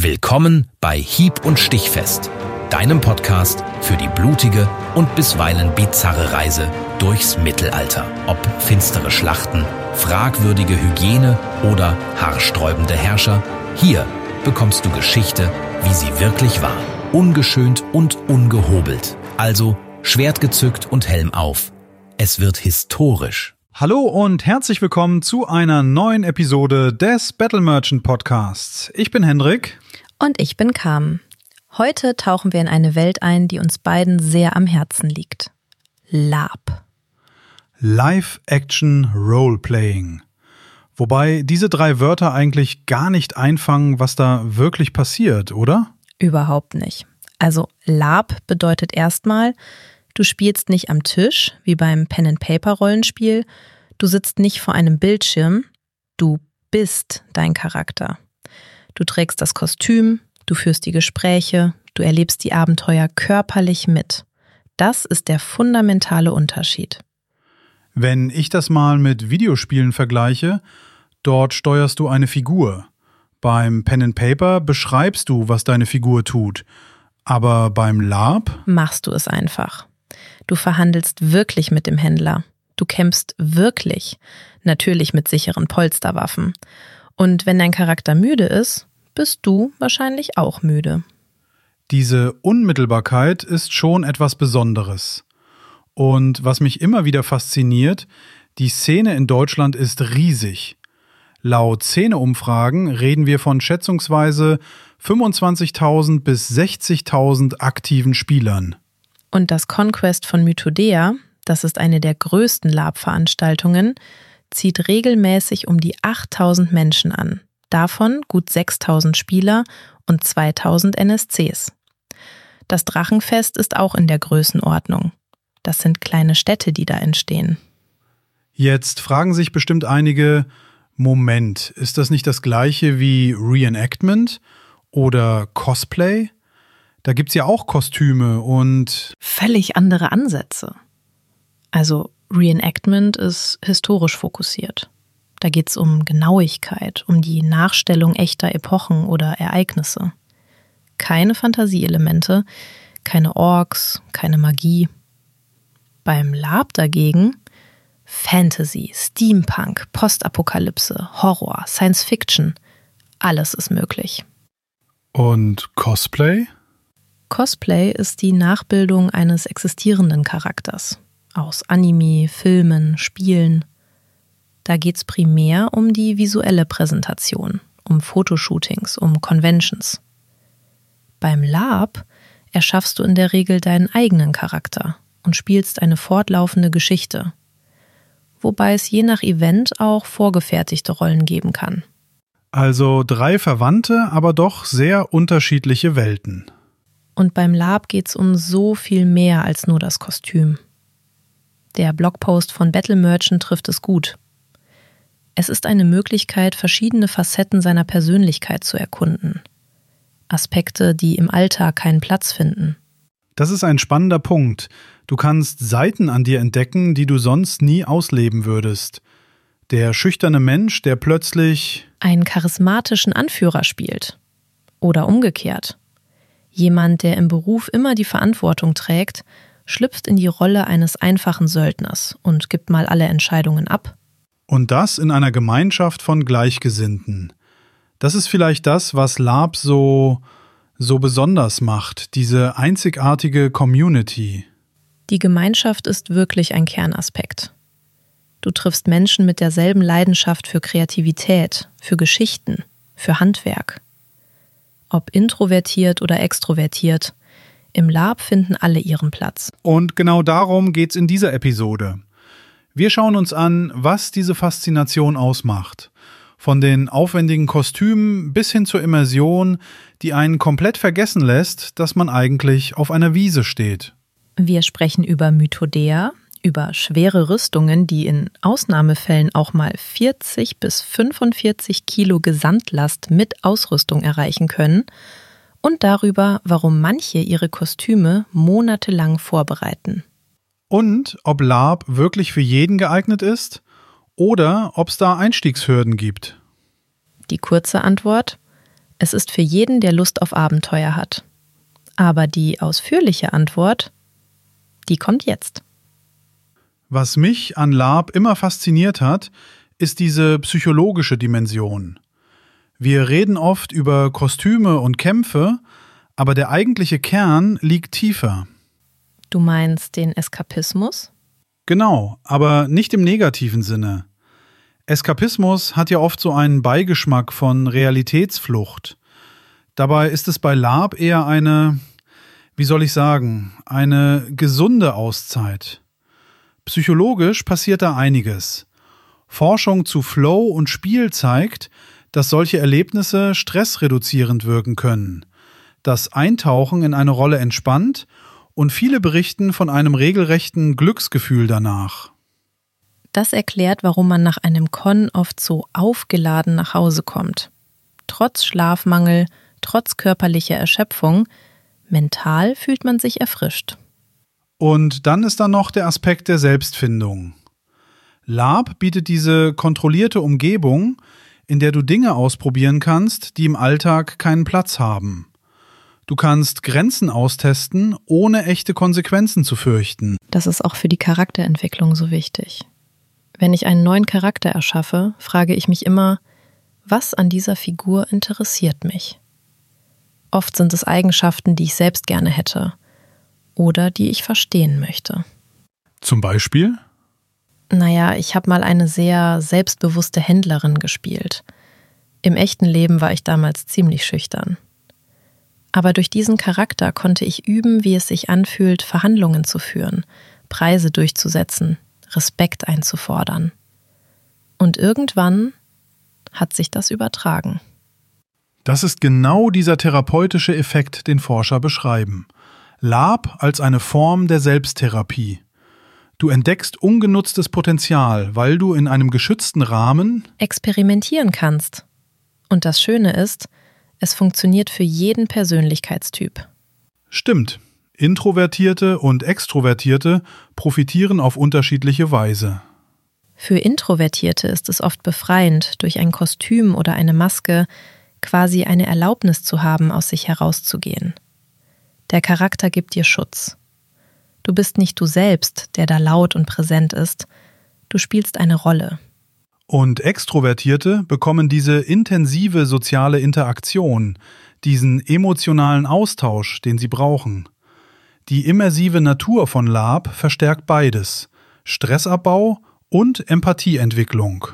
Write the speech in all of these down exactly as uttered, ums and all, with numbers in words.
Willkommen bei Hieb- und Stichfest, deinem Podcast für die blutige und bisweilen bizarre Reise durchs Mittelalter. Ob finstere Schlachten, fragwürdige Hygiene oder haarsträubende Herrscher, hier bekommst du Geschichte, wie sie wirklich war. Ungeschönt und ungehobelt. Also Schwert gezückt und Helm auf. Es wird historisch. Hallo und herzlich willkommen zu einer neuen Episode des Battle Merchant Podcasts. Ich bin Hendrik. Und ich bin Carmen. Heute tauchen wir in eine Welt ein, die uns beiden sehr am Herzen liegt. LARP. Live-Action Role-Playing. Wobei diese drei Wörter eigentlich gar nicht einfangen, was da wirklich passiert, oder? Überhaupt nicht. Also LARP bedeutet erstmal, du spielst nicht am Tisch, wie beim Pen-and-Paper-Rollenspiel. Du sitzt nicht vor einem Bildschirm. Du bist dein Charakter. Du trägst das Kostüm, du führst die Gespräche, du erlebst die Abenteuer körperlich mit. Das ist der fundamentale Unterschied. Wenn ich das mal mit Videospielen vergleiche, dort steuerst du eine Figur. Beim Pen-and-Paper beschreibst du, was deine Figur tut. Aber beim LARP machst du es einfach. Du verhandelst wirklich mit dem Händler. Du kämpfst wirklich. Natürlich mit sicheren Polsterwaffen. Und wenn dein Charakter müde ist, bist du wahrscheinlich auch müde. Diese Unmittelbarkeit ist schon etwas Besonderes. Und was mich immer wieder fasziniert, die Szene in Deutschland ist riesig. Laut Szeneumfragen reden wir von schätzungsweise fünfundzwanzigtausend bis sechzigtausend aktiven Spielern. Und das Conquest von Mythodea, das ist eine der größten LARP-Veranstaltungen, zieht regelmäßig um die achttausend Menschen an. Davon gut sechstausend Spieler und zweitausend N S Cs. Das Drachenfest ist auch in der Größenordnung. Das sind kleine Städte, die da entstehen. Jetzt fragen sich bestimmt einige, Moment, ist das nicht das gleiche wie Reenactment oder Cosplay? Da gibt's ja auch Kostüme und völlig andere Ansätze. Also Reenactment ist historisch fokussiert. Da geht's um Genauigkeit, um die Nachstellung echter Epochen oder Ereignisse. Keine Fantasieelemente, keine Orks, keine Magie. Beim LARP dagegen Fantasy, Steampunk, Postapokalypse, Horror, Science Fiction. Alles ist möglich. Und Cosplay? Cosplay ist die Nachbildung eines existierenden Charakters. Aus Anime, Filmen, Spielen. Da geht es primär um die visuelle Präsentation, um Fotoshootings, um Conventions. Beim LARP erschaffst du in der Regel deinen eigenen Charakter und spielst eine fortlaufende Geschichte. Wobei es je nach Event auch vorgefertigte Rollen geben kann. Also drei verwandte, aber doch sehr unterschiedliche Welten. Und beim LARP geht es um so viel mehr als nur das Kostüm. Der Blogpost von Battle Merchant trifft es gut. Es ist eine Möglichkeit, verschiedene Facetten seiner Persönlichkeit zu erkunden. Aspekte, die im Alltag keinen Platz finden. Das ist ein spannender Punkt. Du kannst Seiten an dir entdecken, die du sonst nie ausleben würdest. Der schüchterne Mensch, der plötzlich einen charismatischen Anführer spielt. Oder umgekehrt. Jemand, der im Beruf immer die Verantwortung trägt, schlüpft in die Rolle eines einfachen Söldners und gibt mal alle Entscheidungen ab. Und das in einer Gemeinschaft von Gleichgesinnten. Das ist vielleicht das, was LARP so, so besonders macht, diese einzigartige Community. Die Gemeinschaft ist wirklich ein Kernaspekt. Du triffst Menschen mit derselben Leidenschaft für Kreativität, für Geschichten, für Handwerk. Ob introvertiert oder extrovertiert, im LARP finden alle ihren Platz. Und genau darum geht's in dieser Episode. Wir schauen uns an, was diese Faszination ausmacht. Von den aufwendigen Kostümen bis hin zur Immersion, die einen komplett vergessen lässt, dass man eigentlich auf einer Wiese steht. Wir sprechen über Mythodea, über schwere Rüstungen, die in Ausnahmefällen auch mal vierzig bis fünfundvierzig Kilo Gesamtlast mit Ausrüstung erreichen können und darüber, warum manche ihre Kostüme monatelang vorbereiten. Und ob LARP wirklich für jeden geeignet ist oder ob es da Einstiegshürden gibt. Die kurze Antwort: Es ist für jeden, der Lust auf Abenteuer hat. Aber die ausführliche Antwort, die kommt jetzt. Was mich an LARP immer fasziniert hat, ist diese psychologische Dimension. Wir reden oft über Kostüme und Kämpfe, aber der eigentliche Kern liegt tiefer. Du meinst den Eskapismus? Genau, aber nicht im negativen Sinne. Eskapismus hat ja oft so einen Beigeschmack von Realitätsflucht. Dabei ist es bei LARP eher eine, wie soll ich sagen, eine gesunde Auszeit. Psychologisch passiert da einiges. Forschung zu Flow und Spiel zeigt, dass solche Erlebnisse stressreduzierend wirken können. Das Eintauchen in eine Rolle entspannt und viele berichten von einem regelrechten Glücksgefühl danach. Das erklärt, warum man nach einem Con oft so aufgeladen nach Hause kommt. Trotz Schlafmangel, trotz körperlicher Erschöpfung, mental fühlt man sich erfrischt. Und dann ist da noch der Aspekt der Selbstfindung. LARP bietet diese kontrollierte Umgebung, in der du Dinge ausprobieren kannst, die im Alltag keinen Platz haben. Du kannst Grenzen austesten, ohne echte Konsequenzen zu fürchten. Das ist auch für die Charakterentwicklung so wichtig. Wenn ich einen neuen Charakter erschaffe, frage ich mich immer, was an dieser Figur interessiert mich? Oft sind es Eigenschaften, die ich selbst gerne hätte oder die ich verstehen möchte. Zum Beispiel? Naja, ich habe mal eine sehr selbstbewusste Händlerin gespielt. Im echten Leben war ich damals ziemlich schüchtern. Aber durch diesen Charakter konnte ich üben, wie es sich anfühlt, Verhandlungen zu führen, Preise durchzusetzen, Respekt einzufordern. Und irgendwann hat sich das übertragen. Das ist genau dieser therapeutische Effekt, den Forscher beschreiben. LARP als eine Form der Selbsttherapie. Du entdeckst ungenutztes Potenzial, weil du in einem geschützten Rahmen experimentieren kannst. Und das Schöne ist, es funktioniert für jeden Persönlichkeitstyp. Stimmt. Introvertierte und Extrovertierte profitieren auf unterschiedliche Weise. Für Introvertierte ist es oft befreiend, durch ein Kostüm oder eine Maske quasi eine Erlaubnis zu haben, aus sich herauszugehen. Der Charakter gibt dir Schutz. Du bist nicht du selbst, der da laut und präsent ist. Du spielst eine Rolle. Und Extrovertierte bekommen diese intensive soziale Interaktion, diesen emotionalen Austausch, den sie brauchen. Die immersive Natur von LARP verstärkt beides: Stressabbau und Empathieentwicklung.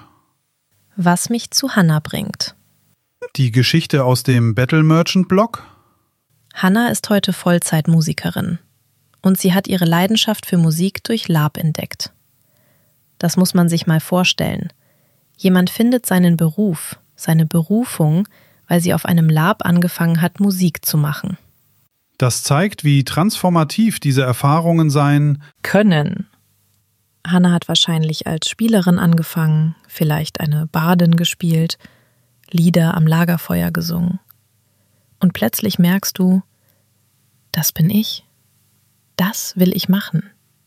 Was mich zu Hannah bringt. Die Geschichte aus dem Battle Merchant Blog? Hannah ist heute Vollzeitmusikerin und sie hat ihre Leidenschaft für Musik durch LARP entdeckt. Das muss man sich mal vorstellen. Jemand findet seinen Beruf, seine Berufung, weil sie auf einem LARP angefangen hat, Musik zu machen. Das zeigt, wie transformativ diese Erfahrungen sein können. Hannah hat wahrscheinlich als Spielerin angefangen, vielleicht eine Bardin gespielt, Lieder am Lagerfeuer gesungen. Und plötzlich merkst du, das bin ich. Das will ich machen.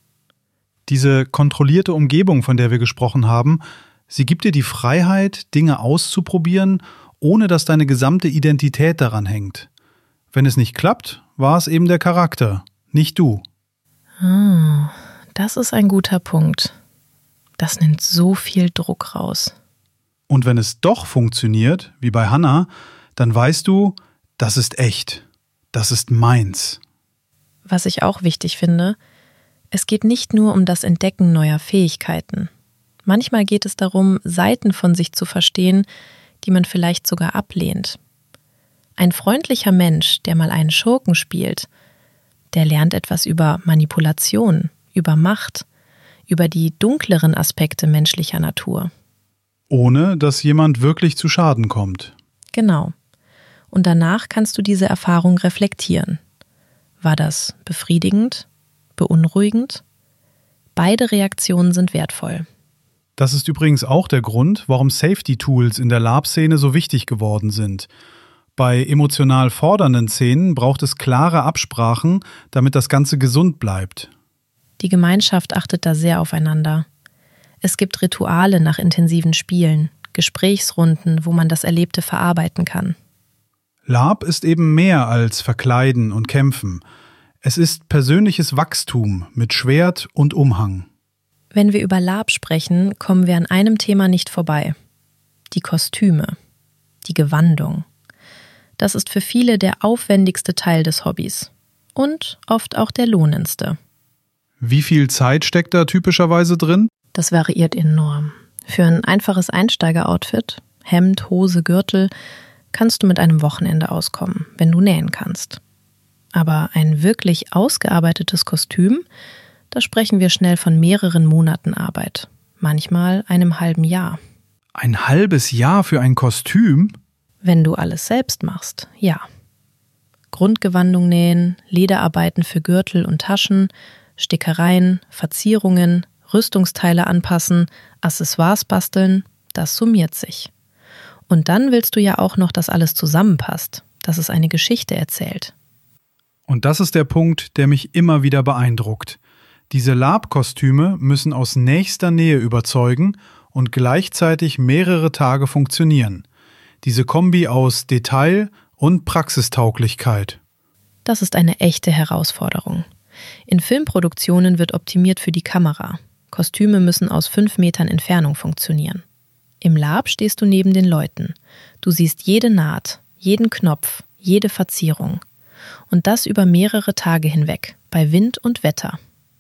Diese kontrollierte Umgebung, von der wir gesprochen haben, sie gibt dir die Freiheit, Dinge auszuprobieren, ohne dass deine gesamte Identität daran hängt. Wenn es nicht klappt, war es eben der Charakter, nicht du. Ah, das ist ein guter Punkt. Das nimmt so viel Druck raus. Und wenn es doch funktioniert, wie bei Hannah, dann weißt du, das ist echt. Das ist meins. Was ich auch wichtig finde, es geht nicht nur um das Entdecken neuer Fähigkeiten. Manchmal geht es darum, Seiten von sich zu verstehen, die man vielleicht sogar ablehnt. Ein freundlicher Mensch, der mal einen Schurken spielt, der lernt etwas über Manipulation, über Macht, über die dunkleren Aspekte menschlicher Natur. Ohne dass jemand wirklich zu Schaden kommt. Genau. Und danach kannst du diese Erfahrung reflektieren. War das befriedigend? Beunruhigend? Beide Reaktionen sind wertvoll. Das ist übrigens auch der Grund, warum Safety-Tools in der LARP-Szene so wichtig geworden sind. Bei emotional fordernden Szenen braucht es klare Absprachen, damit das Ganze gesund bleibt. Die Gemeinschaft achtet da sehr aufeinander. Es gibt Rituale nach intensiven Spielen, Gesprächsrunden, wo man das Erlebte verarbeiten kann. Lab ist eben mehr als Verkleiden und Kämpfen. Es ist persönliches Wachstum mit Schwert und Umhang. Wenn wir über Lab sprechen, kommen wir an einem Thema nicht vorbei. Die Kostüme, die Gewandung. Das ist für viele der aufwendigste Teil des Hobbys und oft auch der lohnendste. Wie viel Zeit steckt da typischerweise drin? Das variiert enorm. Für ein einfaches Einsteiger-Outfit, Hemd, Hose, Gürtel, kannst du mit einem Wochenende auskommen, wenn du nähen kannst. Aber ein wirklich ausgearbeitetes Kostüm, da sprechen wir schnell von mehreren Monaten Arbeit, manchmal einem halben Jahr. Ein halbes Jahr für ein Kostüm? Wenn du alles selbst machst, ja. Grundgewandung nähen, Lederarbeiten für Gürtel und Taschen, Stickereien, Verzierungen, Rüstungsteile anpassen, Accessoires basteln, das summiert sich. Und dann willst du ja auch noch, dass alles zusammenpasst, dass es eine Geschichte erzählt. Und das ist der Punkt, der mich immer wieder beeindruckt. Diese Lab-Kostüme müssen aus nächster Nähe überzeugen und gleichzeitig mehrere Tage funktionieren. Diese Kombi aus Detail und Praxistauglichkeit. Das ist eine echte Herausforderung. In Filmproduktionen wird optimiert für die Kamera. Kostüme müssen aus fünf Metern Entfernung funktionieren. Im Lab stehst du neben den Leuten. Du siehst jede Naht, jeden Knopf, jede Verzierung. Und das über mehrere Tage hinweg, bei Wind und Wetter.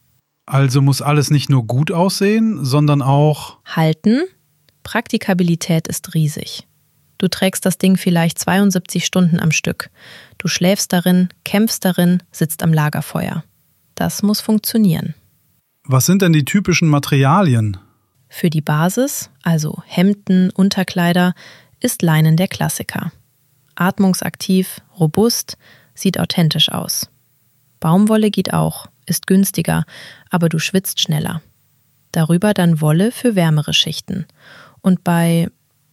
Also muss alles nicht nur gut aussehen, sondern auch halten? Praktikabilität ist riesig. Du trägst das Ding vielleicht zweiundsiebzig Stunden am Stück. Du schläfst darin, kämpfst darin, sitzt am Lagerfeuer. Das muss funktionieren. Was sind denn die typischen Materialien? Für die Basis, also Hemden, Unterkleider, ist Leinen der Klassiker. Atmungsaktiv, robust, sieht authentisch aus. Baumwolle geht auch, ist günstiger, aber du schwitzt schneller. Darüber dann Wolle für wärmere Schichten. Und bei,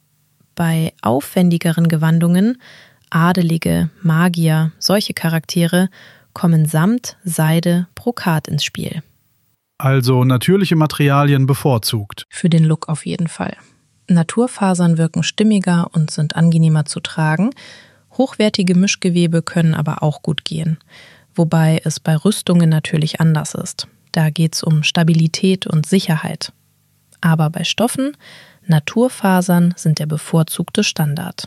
bei aufwendigeren Gewandungen, Adelige, Magier, solche Charaktere, kommen Samt, Seide, Brokat ins Spiel. Also natürliche Materialien bevorzugt. Für den Look auf jeden Fall. Naturfasern wirken stimmiger und sind angenehmer zu tragen. Hochwertige Mischgewebe können aber auch gut gehen. Wobei es bei Rüstungen natürlich anders ist. Da geht es um Stabilität und Sicherheit. Aber bei Stoffen, Naturfasern sind der bevorzugte Standard.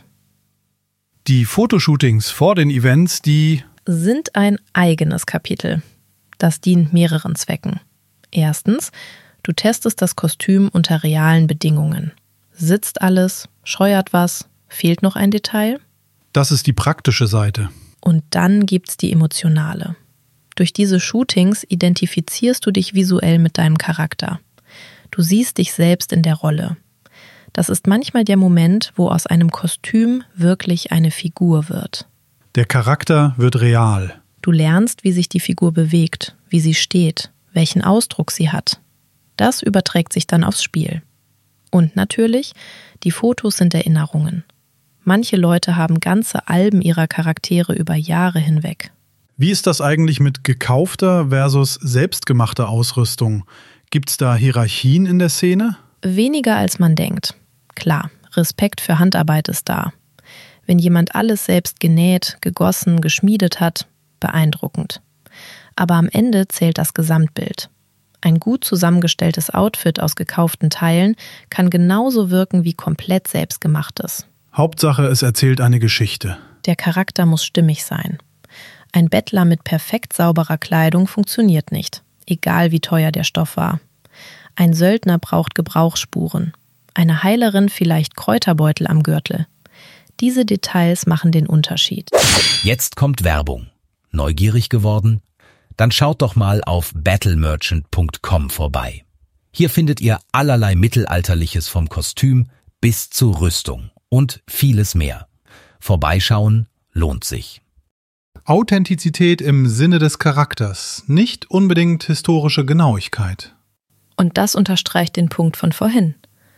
Die Fotoshootings vor den Events, die sind ein eigenes Kapitel. Das dient mehreren Zwecken. Erstens, du testest das Kostüm unter realen Bedingungen. Sitzt alles? Scheuert was? Fehlt noch ein Detail? Das ist die praktische Seite. Und dann gibt's die emotionale. Durch diese Shootings identifizierst du dich visuell mit deinem Charakter. Du siehst dich selbst in der Rolle. Das ist manchmal der Moment, wo aus einem Kostüm wirklich eine Figur wird. Der Charakter wird real. Du lernst, wie sich die Figur bewegt, wie sie steht, welchen Ausdruck sie hat. Das überträgt sich dann aufs Spiel. Und natürlich, die Fotos sind Erinnerungen. Manche Leute haben ganze Alben ihrer Charaktere über Jahre hinweg. Wie ist das eigentlich mit gekaufter versus selbstgemachter Ausrüstung? Gibt's da Hierarchien in der Szene? Weniger als man denkt. Klar, Respekt für Handarbeit ist da. Wenn jemand alles selbst genäht, gegossen, geschmiedet hat, beeindruckend. Aber am Ende zählt das Gesamtbild. Ein gut zusammengestelltes Outfit aus gekauften Teilen kann genauso wirken wie komplett selbstgemachtes. Hauptsache, es erzählt eine Geschichte. Der Charakter muss stimmig sein. Ein Bettler mit perfekt sauberer Kleidung funktioniert nicht, egal wie teuer der Stoff war. Ein Söldner braucht Gebrauchsspuren. Eine Heilerin vielleicht Kräuterbeutel am Gürtel. Diese Details machen den Unterschied. Jetzt kommt Werbung. Neugierig geworden? Dann schaut doch mal auf battle merchant punkt com vorbei. Hier findet ihr allerlei Mittelalterliches vom Kostüm bis zur Rüstung und vieles mehr. Vorbeischauen lohnt sich. Authentizität im Sinne des Charakters, nicht unbedingt historische Genauigkeit. Und das unterstreicht den Punkt von vorhin.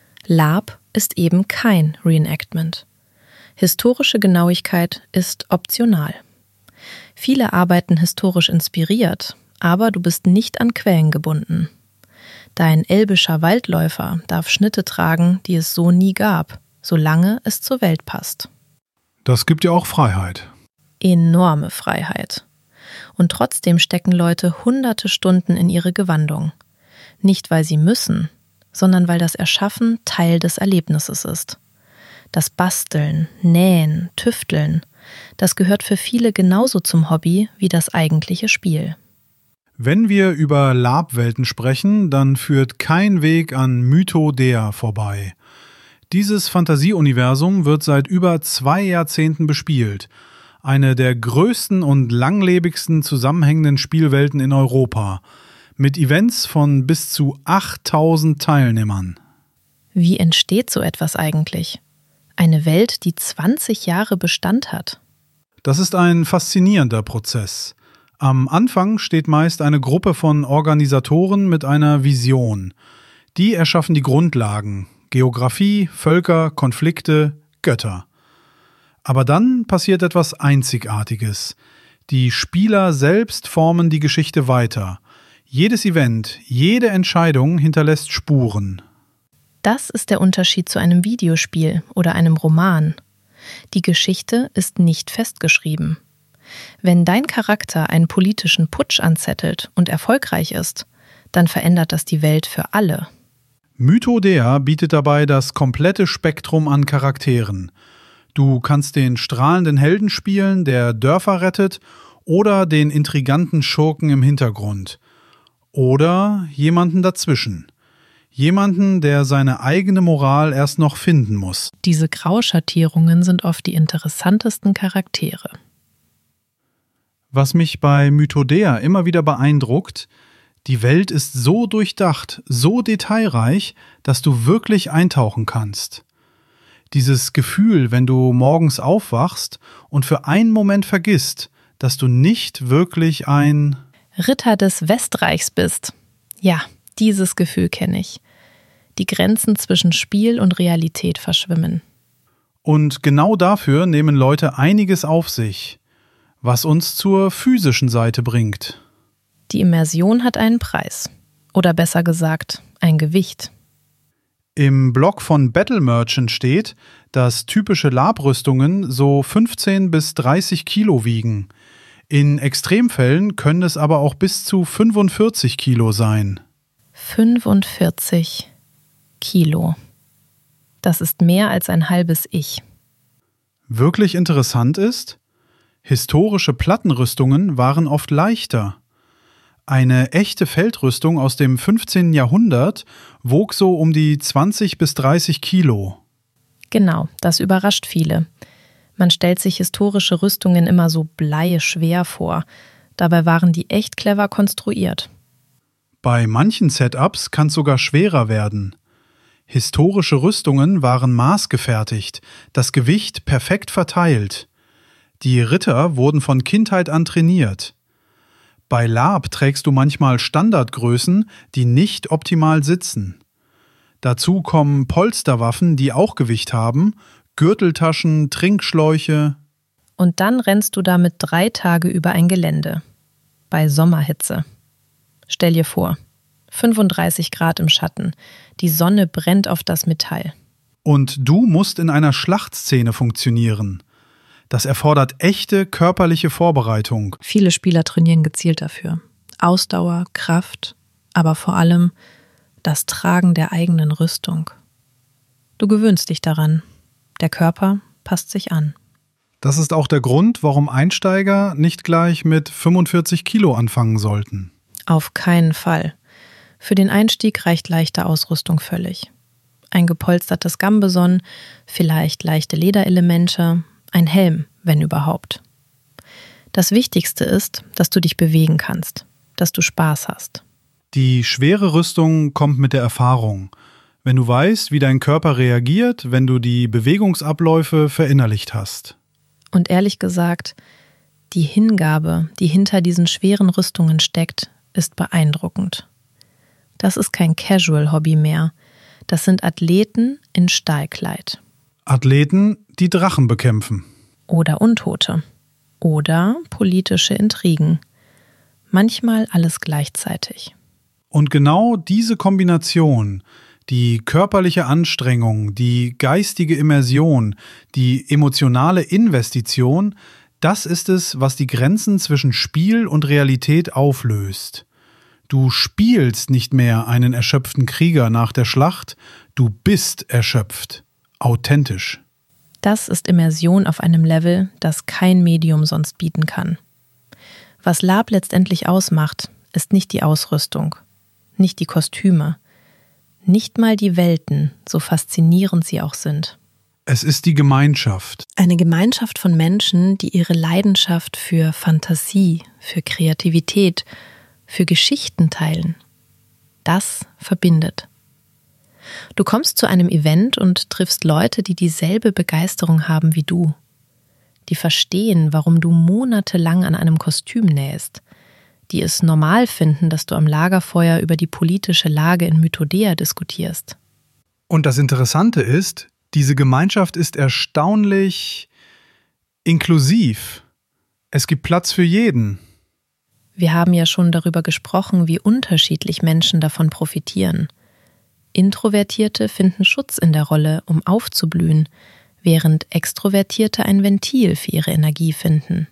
Lab ist eben kein Reenactment. Historische Genauigkeit ist optional. Viele arbeiten historisch inspiriert, aber du bist nicht an Quellen gebunden. Dein elbischer Waldläufer darf Schnitte tragen, die es so nie gab, solange es zur Welt passt. Das gibt ja auch Freiheit. Enorme Freiheit. Und trotzdem stecken Leute hunderte Stunden in ihre Gewandung. Nicht, weil sie müssen, sondern weil das Erschaffen Teil des Erlebnisses ist. Das Basteln, Nähen, Tüfteln, das gehört für viele genauso zum Hobby wie das eigentliche Spiel. Wenn wir über Lab-Welten sprechen, dann führt kein Weg an Mythodea vorbei. Dieses Fantasieuniversum wird seit über zwei Jahrzehnten bespielt. Eine der größten und langlebigsten zusammenhängenden Spielwelten in Europa. Mit Events von bis zu achttausend Teilnehmern. Wie entsteht so etwas eigentlich? Eine Welt, die zwanzig Jahre Bestand hat. Das ist ein faszinierender Prozess. Am Anfang steht meist eine Gruppe von Organisatoren mit einer Vision. Die erschaffen die Grundlagen: Geografie, Völker, Konflikte, Götter. Aber dann passiert etwas Einzigartiges. Die Spieler selbst formen die Geschichte weiter. Jedes Event, jede Entscheidung hinterlässt Spuren. Das ist der Unterschied zu einem Videospiel oder einem Roman. Die Geschichte ist nicht festgeschrieben. Wenn dein Charakter einen politischen Putsch anzettelt und erfolgreich ist, dann verändert das die Welt für alle. Mythodea bietet dabei das komplette Spektrum an Charakteren. Du kannst den strahlenden Helden spielen, der Dörfer rettet, oder den intriganten Schurken im Hintergrund. Oder jemanden dazwischen. Jemanden, der seine eigene Moral erst noch finden muss. Diese Grauschattierungen sind oft die interessantesten Charaktere. Was mich bei Mythodea immer wieder beeindruckt: Die Welt ist so durchdacht, so detailreich, dass du wirklich eintauchen kannst. Dieses Gefühl, wenn du morgens aufwachst und für einen Moment vergisst, dass du nicht wirklich ein Ritter des Westreichs bist. Ja, dieses Gefühl kenne ich. Die Grenzen zwischen Spiel und Realität verschwimmen. Und genau dafür nehmen Leute einiges auf sich, was uns zur physischen Seite bringt. Die Immersion hat einen Preis. Oder besser gesagt, ein Gewicht. Im Blog von Battle Merchant steht, dass typische Lab-Rüstungen so fünfzehn bis dreißig Kilo wiegen. In Extremfällen können es aber auch bis zu fünfundvierzig Kilo sein. fünfundvierzig Kilo. Das ist mehr als ein halbes Ich. Wirklich interessant ist, historische Plattenrüstungen waren oft leichter. Eine echte Feldrüstung aus dem fünfzehnten Jahrhundert wog so um die zwanzig bis dreißig Kilo. Genau, das überrascht viele. Man stellt sich historische Rüstungen immer so bleischwer vor. Dabei waren die echt clever konstruiert. Bei manchen Setups kann es sogar schwerer werden. Historische Rüstungen waren maßgefertigt, das Gewicht perfekt verteilt. Die Ritter wurden von Kindheit an trainiert. Bei Lab trägst du manchmal Standardgrößen, die nicht optimal sitzen. Dazu kommen Polsterwaffen, die auch Gewicht haben, Gürteltaschen, Trinkschläuche. Und dann rennst du damit drei Tage über ein Gelände. Bei Sommerhitze. Stell dir vor, fünfunddreißig Grad im Schatten, die Sonne brennt auf das Metall. Und du musst in einer Schlachtszene funktionieren. Das erfordert echte körperliche Vorbereitung. Viele Spieler trainieren gezielt dafür. Ausdauer, Kraft, aber vor allem das Tragen der eigenen Rüstung. Du gewöhnst dich daran. Der Körper passt sich an. Das ist auch der Grund, warum Einsteiger nicht gleich mit fünfundvierzig Kilo anfangen sollten. Auf keinen Fall. Für den Einstieg reicht leichte Ausrüstung völlig. Ein gepolstertes Gambeson, vielleicht leichte Lederelemente, ein Helm, wenn überhaupt. Das Wichtigste ist, dass du dich bewegen kannst, dass du Spaß hast. Die schwere Rüstung kommt mit der Erfahrung. Wenn du weißt, wie dein Körper reagiert, wenn du die Bewegungsabläufe verinnerlicht hast. Und ehrlich gesagt, die Hingabe, die hinter diesen schweren Rüstungen steckt, ist beeindruckend. Das ist kein Casual-Hobby mehr. Das sind Athleten in Stahlkleid. Athleten, die Drachen bekämpfen. Oder Untote. Oder politische Intrigen. Manchmal alles gleichzeitig. Und genau diese Kombination, Die körperliche Anstrengung, die geistige Immersion, die emotionale Investition, das ist es, was die Grenzen zwischen Spiel und Realität auflöst. Du spielst nicht mehr einen erschöpften Krieger nach der Schlacht, du bist erschöpft, authentisch. Das ist Immersion auf einem Level, das kein Medium sonst bieten kann. Was Lab letztendlich ausmacht, ist nicht die Ausrüstung, nicht die Kostüme, nicht mal die Welten, so faszinierend sie auch sind. Es ist die Gemeinschaft. Eine Gemeinschaft von Menschen, die ihre Leidenschaft für Fantasie, für Kreativität, für Geschichten teilen. Das verbindet. Du kommst zu einem Event und triffst Leute, die dieselbe Begeisterung haben wie du. Die verstehen, warum du monatelang an einem Kostüm nähst. Die es normal finden, dass du am Lagerfeuer über die politische Lage in Mythodea diskutierst. Und das Interessante ist, diese Gemeinschaft ist erstaunlich inklusiv. Es gibt Platz für jeden. Wir haben ja schon darüber gesprochen, wie unterschiedlich Menschen davon profitieren. Introvertierte finden Schutz in der Rolle, um aufzublühen, während Extrovertierte ein Ventil für ihre Energie finden.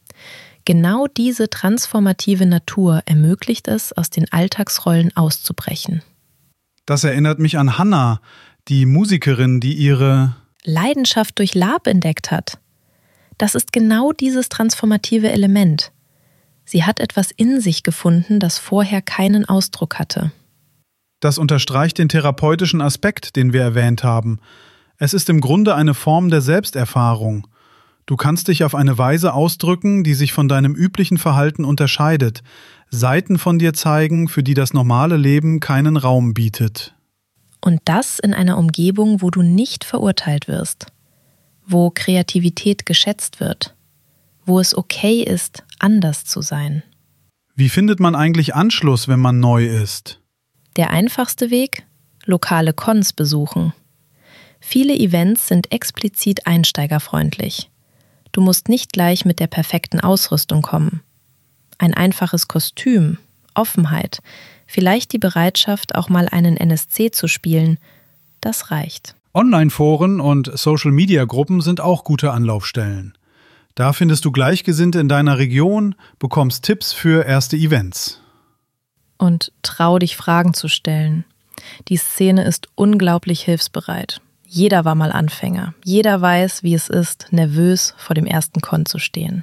Genau diese transformative Natur ermöglicht es, aus den Alltagsrollen auszubrechen. Das erinnert mich an Hannah, die Musikerin, die ihre Leidenschaft durch Lab entdeckt hat. Das ist genau dieses transformative Element. Sie hat etwas in sich gefunden, das vorher keinen Ausdruck hatte. Das unterstreicht den therapeutischen Aspekt, den wir erwähnt haben. Es ist im Grunde eine Form der Selbsterfahrung. Du kannst dich auf eine Weise ausdrücken, die sich von deinem üblichen Verhalten unterscheidet, Seiten von dir zeigen, für die das normale Leben keinen Raum bietet. Und das in einer Umgebung, wo du nicht verurteilt wirst, wo Kreativität geschätzt wird, wo es okay ist, anders zu sein. Wie findet man eigentlich Anschluss, wenn man neu ist? Der einfachste Weg? Lokale Cons besuchen. Viele Events sind explizit einsteigerfreundlich. Du musst nicht gleich mit der perfekten Ausrüstung kommen. Ein einfaches Kostüm, Offenheit, vielleicht die Bereitschaft, auch mal einen N S C zu spielen, das reicht. Online-Foren und Social-Media-Gruppen sind auch gute Anlaufstellen. Da findest du Gleichgesinnte in deiner Region, bekommst Tipps für erste Events. Und trau dich, Fragen zu stellen. Die Szene ist unglaublich hilfsbereit. Jeder war mal Anfänger. Jeder weiß, wie es ist, nervös vor dem ersten Con zu stehen.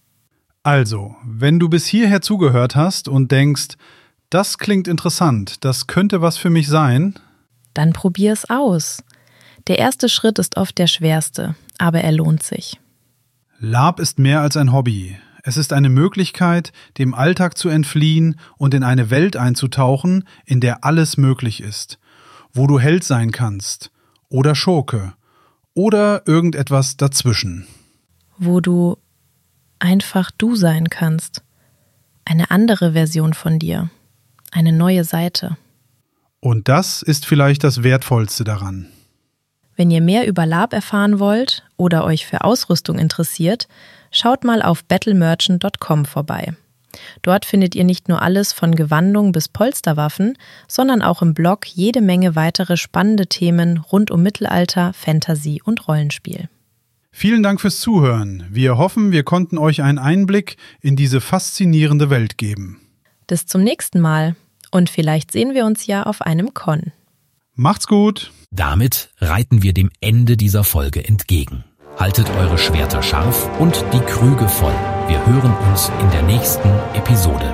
Also, wenn du bis hierher zugehört hast und denkst, das klingt interessant, das könnte was für mich sein, dann probier es aus. Der erste Schritt ist oft der schwerste, aber er lohnt sich. Lab ist mehr als ein Hobby. Es ist eine Möglichkeit, dem Alltag zu entfliehen und in eine Welt einzutauchen, in der alles möglich ist, wo du Held sein kannst oder Schurke oder irgendetwas dazwischen. Wo du einfach du sein kannst, eine andere Version von dir, eine neue Seite. Und das ist vielleicht das Wertvollste daran. Wenn ihr mehr über Lab erfahren wollt oder euch für Ausrüstung interessiert, schaut mal auf battle merchant punkt com vorbei. Dort findet ihr nicht nur alles von Gewandung bis Polsterwaffen, sondern auch im Blog jede Menge weitere spannende Themen rund um Mittelalter, Fantasy und Rollenspiel. Vielen Dank fürs Zuhören. Wir hoffen, wir konnten euch einen Einblick in diese faszinierende Welt geben. Bis zum nächsten Mal und vielleicht sehen wir uns ja auf einem Con. Macht's gut! Damit reiten wir dem Ende dieser Folge entgegen. Haltet eure Schwerter scharf und die Krüge voll. Wir hören uns in der nächsten Episode.